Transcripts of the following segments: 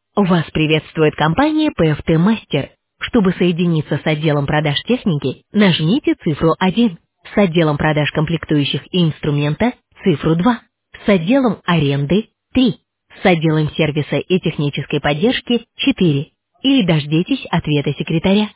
Вас приветствует компания PFT Master. Чтобы соединиться с отделом продаж техники, нажмите цифру 1. С отделом продаж комплектующих и инструмента– цифру 2. С отделом аренды– 3. С отделом сервиса и технической поддержки– 4. Или дождитесь ответа секретаря.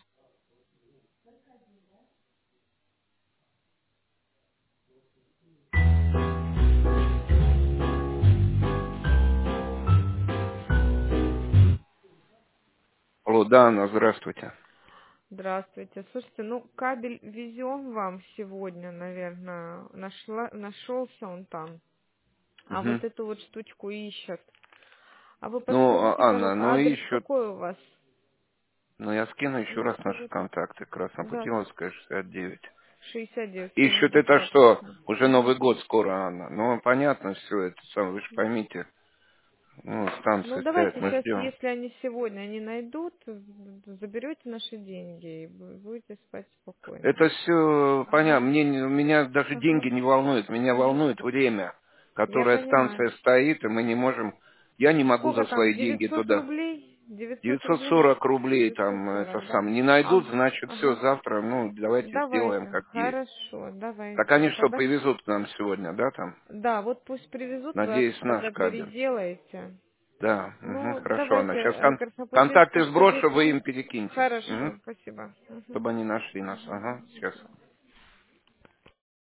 Алло, да, Анна, здравствуйте. Здравствуйте. Слушайте, ну кабель везем вам сегодня, наверное. Нашелся он там. А вот Мгм. эту вот штучку ищет. А вы Ну, подскажите, Анна, пожалуйста, ну адрес ищут. какой у вас? Ну, я скину еще Ну, раз наши скажите. контакты. Да, Краснопутиловская, 69. 69, все, Ищут это напишу, что? отлично. Уже Мгм. Новый год скоро, Анна. Ну, понятно все это самое, вы же поймите. Ну, Ну, станция стоит, давайте мы сейчас, ждем. если они сегодня не найдут, заберете наши деньги и будете спать спокойно. Это все понятно. Ага, Меня даже ага, деньги не волнуют. Меня ага. волнует время, Я которое понимаю. станция стоит, и мы не можем... Я не могу за Сколько там, свои деньги 900 туда. рублей? 900 рублей? 940 рублей там, это 940, да? сам, не найдут, Ага, значит, все, ага. завтра, ну, давайте сделаем Давайте, как есть. хорошо, Так давайте. они что, Тогда, привезут к нам сегодня, да, там? да, вот пусть привезут, вы Надеюсь, наш тогда кабель. переделаете. Да, мгм, Ну, хорошо, Анна. давайте, Сейчас Краснопутиловская, контакты сброшу, вы 69. им перекиньте, Хорошо, спасибо. Мгм. чтобы они нашли нас. Мгм. Ага, До сейчас. свидания.